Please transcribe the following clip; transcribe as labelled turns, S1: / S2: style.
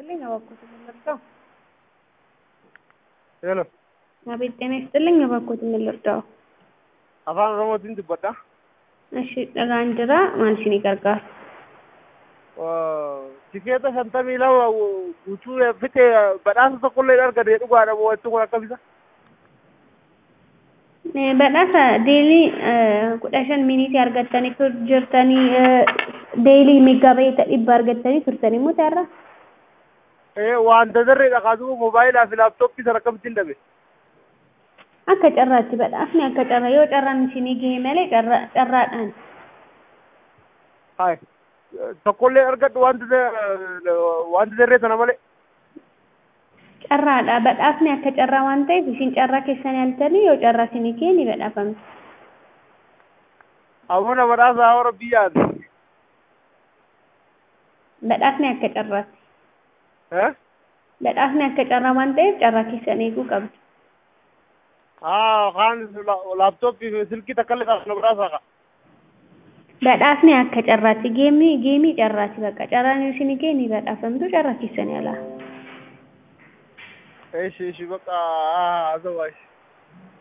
S1: ይስጥልኝ እባክዎትን ልርዳው?
S2: ሄሎ
S1: አቤት ጤና ይስጥልኝ እባክዎትን ልርዳው?
S2: afaan oromootiin dubbadha.
S1: እሺ dhagaan jira maal isinii gargaara?
S2: Tikeeta 52 guutuu fixe badhaasa tokkollee argate dhugaadha moo wanti kun akkamisa?
S1: badhaasa deelii 15 miniitii argattanii jirtanii deelii meegaabaayita 100 argattanii turtanii moo ta'arra?
S2: Wanta darreedha kaasuu moobaayilaa fi laaptooppii sana akkamittiin dhabe?
S1: Akka carraatti badhaasni akka carraa yoo carraan isinii gahe malee carraadhaan.
S2: Hai tokkollee argadhu wanta darree sana malee.
S1: Carraadha badhaasni akka carraa waan ta'eef isin carraa keessan yaaltanii yoo carraa isinii gahe ni badhaafamtu.
S2: Abona badhaasa hawara biyyaati.
S1: Badhaasni akka carraatti. Badhaasni akka carraa waan ta'eef carraa keessan eeguu qabdu.
S2: Kaan laaptooppii fi silkii takkallee taasisa badhaasa qaba.
S1: Badhaasni akka carraatti geemii carraatti bakka carraan isinii gahe ni badhaafamtu carraa keessan yaalaa.
S2: Eeshi bakka haasawaa.